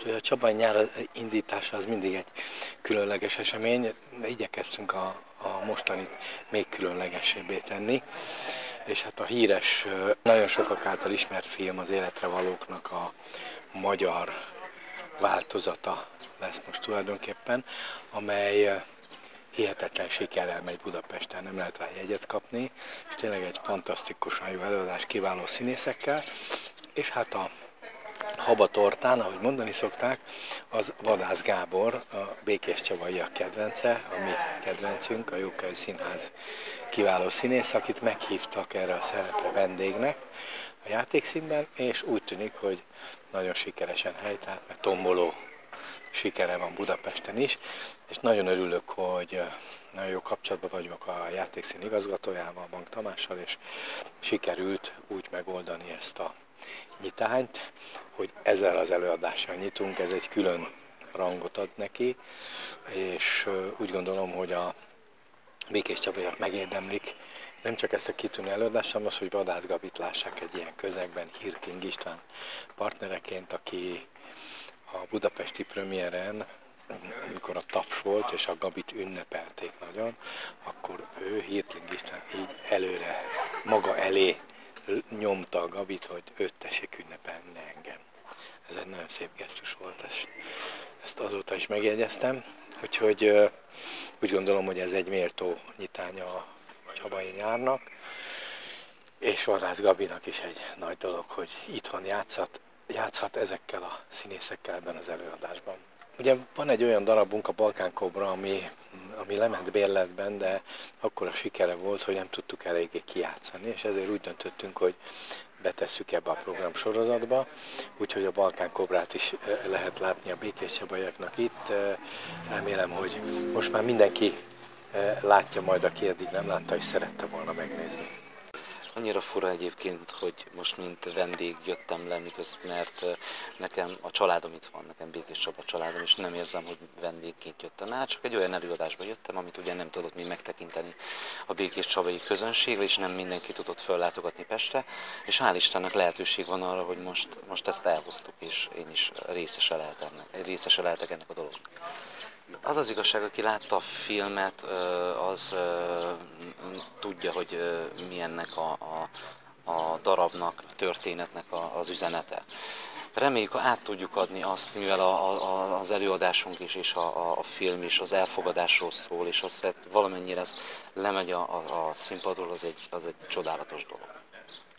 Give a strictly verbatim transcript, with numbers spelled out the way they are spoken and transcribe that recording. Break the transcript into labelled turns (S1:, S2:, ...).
S1: hogy a Csabai nyár indítása az mindig egy különleges esemény, de igyekeztünk a, a mostanit még különlegesebbé tenni. És hát a híres, nagyon sokak által ismert film Az életre valóknak a magyar változata lesz most tulajdonképpen, amely hihetetlen sikerrel megy Budapesten, nem lehet rá jegyet kapni, és tényleg egy fantasztikusan jó előadás kiváló színészekkel, és hát a habatortán, ahogy mondani szokták, az Vadász Gábor, a Békés Csabaiak kedvence, a mi kedvencünk, a Jókai Színház kiváló színész, akit meghívtak erre a szerepre vendégnek a játékszínben, és úgy tűnik, hogy nagyon sikeresen helytált, mert tomboló sikere van Budapesten is, és nagyon örülök, hogy nagyon jó kapcsolatban vagyok a játékszín igazgatójával, Bank Tamással, és sikerült úgy megoldani ezt a nyitányt, hogy ezzel az előadással nyitunk, ez egy külön rangot ad neki, és úgy gondolom, hogy a Békés Csabaiak megérdemlik nem csak ezt a kitűnő előadást, hanem az, hogy Vadász Gabit lássák egy ilyen közegben, Hirting István partnereként, aki a budapesti premiéren, amikor a taps volt, és a Gabit ünnepelték nagyon, akkor ő, Hirting István így előre, maga elé nyomta a Gabit, hogy őt tessék ünnepelni, ne engem. Ez egy nagyon szép gesztus volt, ezt, ezt azóta is megjegyeztem. Úgyhogy úgy gondolom, hogy ez egy méltó nyitánya a Csabai nyárnak, és Vadász Gabinak is egy nagy dolog, hogy itthon játszhat, játszhat ezekkel a színészekkel ebben az előadásban. Ugye van egy olyan darabunk, a Balkán Kobra, ami, ami lement bérletben, de akkora sikere volt, hogy nem tudtuk eléggé kijátszani, és ezért úgy döntöttünk, hogy betesszük ebbe a program sorozatba, úgyhogy a Balkán Kobrát is lehet látni a Békés Csabaiaknak itt. Remélem, hogy most már mindenki látja majd, aki eddig nem látta, és szerette volna megnézni.
S2: Annyira fura egyébként, hogy most mint vendég jöttem le, miközben, mert nekem a családom itt van, nekem Békés Csaba családom, és nem érzem, hogy vendégként jöttem el, csak egy olyan előadásba jöttem, amit ugye nem tudott még megtekinteni a békés csabai közönség, és nem mindenki tudott fellátogatni Pestre, és hál' Istennek lehetőség van arra, hogy most, most ezt elhoztuk, és én is részese lehetek, részese lehetek ennek a dolognak. Az az igazság, aki látta a filmet, az tudja, hogy mi ennek a, a, a darabnak, a történetnek az üzenete. Reméljük, hogy át tudjuk adni azt, mivel a, a, az előadásunk is, és a, a film is az elfogadásról szól, és azt valamennyire ez lemegy a, a, a színpadról, az egy, az egy csodálatos dolog.